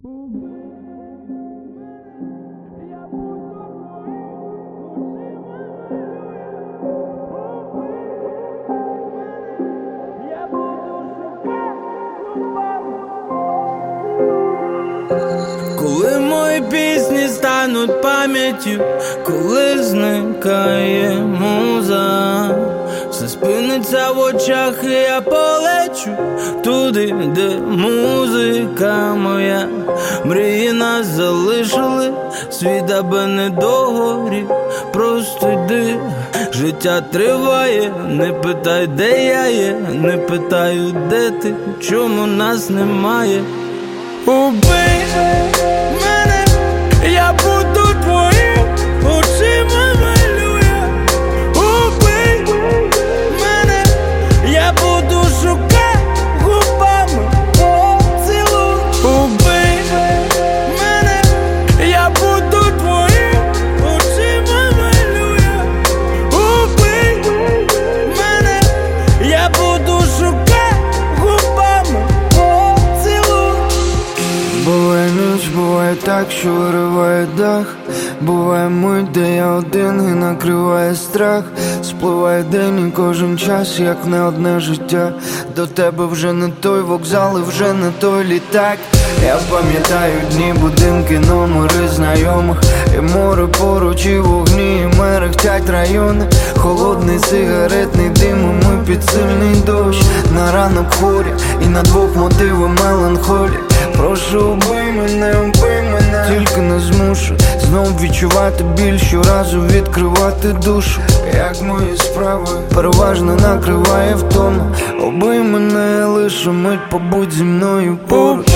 Коли мої пісні стануть пам'яттю, коли зникає муза, все спиниться в очах, і я полечу туди, де музика моя. Мрії нас залишили, світ аби не догорів, просто йди. Життя триває, не питай, де я є, не питаю, де ти, чому нас немає. Убий мене, я буду твоїм, очима малюя. Убий мене, я буду шукати губами поцілуй. Убий мене, я буду твоїм, очима малюя. Убий мене, я буду шукати губами поцілуй. Буває ніч, буває так, що вириває дах. Буває мить, де я один і накриває страх. Спливає день і кожен час, як не одне життя. До тебе вже не той вокзал і вже не той літак. Я пам'ятаю дні, будинки, номери знайомих. І море поруч, і вогні, і мерехтять райони. Холодний сигаретний дим, і ми під сильний дощ. На ранок хворі, і на двох мотиви меланхолії. Прошу, убий мене, тільки не змушу знов відчувати біль, щоразу відкривати душу. Як мої справи, переважно накриває втома. Убий мене, лише мить, побудь зі мною поруч.